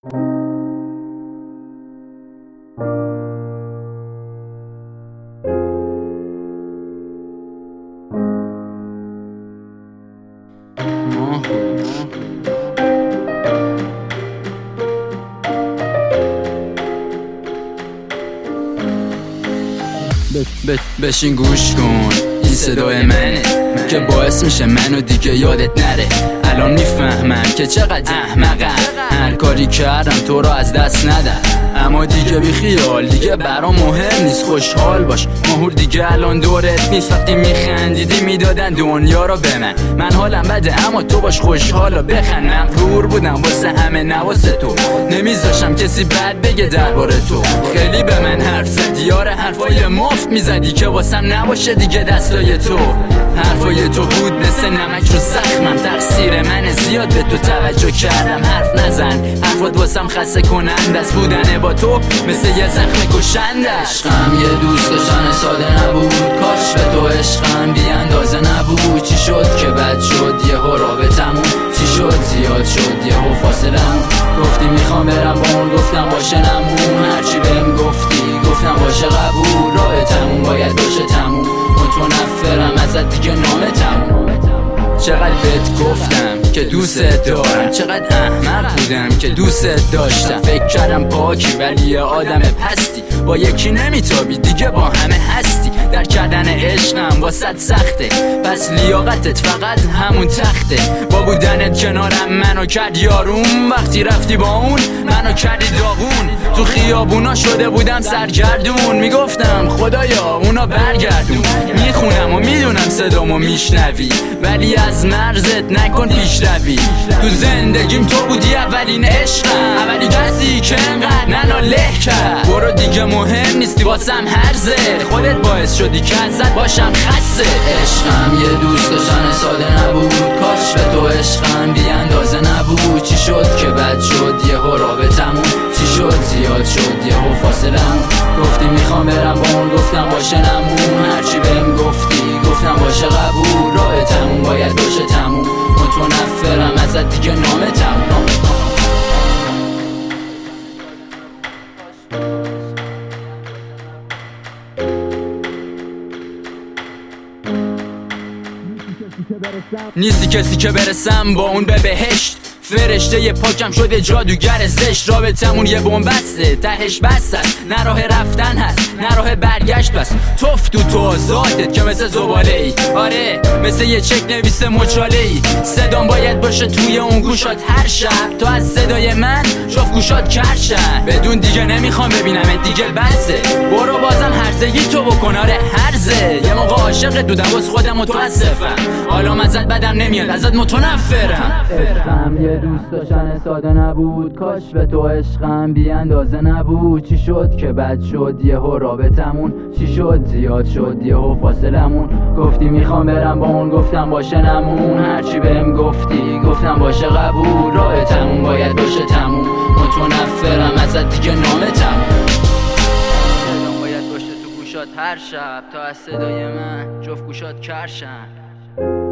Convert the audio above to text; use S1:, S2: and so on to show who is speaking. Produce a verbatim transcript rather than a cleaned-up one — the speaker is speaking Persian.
S1: بشین گوش کن، این صدای منه که باعث میشه منو دیگه یادت نره. الان میفهمم که چقدر احمقم، هر کاری کردم تو رو از دست ندم. اما دیگه بی خیال، دیگه برام مهم نیست، خوشحال باش. ماهور دیگه الان دورت نیست، وقتی میخندیدی میدادن دنیا رو به من. من حالم بده اما تو باش خوشحال و بخند. مغرور بودم واسه همه نواسه تو، نمیذاشم کسی بد بگه درباره تو. خیلی به من حرف زدی، یار حرفای مفت میزدی که واسم نباشه دیگه دستای تو. حرفای تو بود مثل نمک رو زخمم، تقصیر من زیاد به تو توجه کردم. حرف نزن، حرفات واسم خسته کننده است، بودن با تو مثل یه زخم کشنده. عشقم یه دوست داشتن ساده نبود، کاش به تو عشقم بی اندازه نبود. چی شد که بد شد یهو رابطمون، چی شد زیاد شد یهو فاصلمون. گفتی میخوام برم با اون، گفتم باشه نمون. هرچی بهم گفتی گفتم باشه قبول، رابطمون باید باشه تموم. متنفرم ازت دیگه نامه تموم. چقدر بهت گفتم که دوست دارم، چقدر احمق بودم که دوست داشتم. فکر کردم پاکی ولی یه آدم پستی، با یکی نمیتابی دیگه با همه هستی. در کردن عشقم واسط سخته، پس لیاقتت فقط همون تخته. با بودنت کنارم منو کرد یارون، وقتی رفتی با اون منو کردی داغون. تو خیابونا شده بودم سرگردون، میگفتم خدایا اونا برگردون. میخونم و میدونم صدامو میشنوی، ولی از مرزت نکن پیشروی. تو زندگیم تو بودی اولین عشقم، اولی کسی که انقدر منو له کرد. برو دیگه مهم نیستی واسم هرزه، خودت باعث شدی که ازت باشم خسته. عشقم یه دوست داشتن ساده نبود، کاش به تو عشقم بی اندازه نبود. چی شد که بد شد یهو رابطمون، چی شد زیاد شد یهو فاصلمون. گفتی میخوام برم با اون، گفتم باشه نمون. هرچی بهم گفتی گفتم باشه قبول، رابطمون باید باشه تموم. متنفرم ازت دیگه نامه تموم. نیستی کسی که برسم با اون به بهشت. فرشته یه پاکم شده جادوگر زشت. رابطمون یه بنبسته، تهش بس است، نه راه رفتن هست نه راه برگشت. بس توف تو تو ذاتت که مثل زباله ای، آره مثل یه چک نویس مچاله ای. صدام باید باشه توی اون گوشات هر شب، تو از صدای من جفت گوشات کرشن. بدون دیگه نمیخوام ببینم دیگه بسه، برو بازم هرزگی تو بکن، آره هرزه. یه موقع عاشقت بودم واسه خودم متاسفم، حالا ازت بدم نمیاد ازت متنفرم. یه دوست داشتن ساده نبود، کاش به تو عشقم بی اندازه نبود. چی شد که بد شد یهو رابطمون، چی شد زیاد شد یهو فاصلمون. گفتی میخوام برم با اون، گفتم باشه نمون. هرچی بهم گفتی گفتم باشه قبول، رابطمون باید باشه تموم. متنفرم ازت دیگه نامه تموم. صدام باید باشه تو گوشات هر شب، تا از صدای من جفت گوشات کرشن.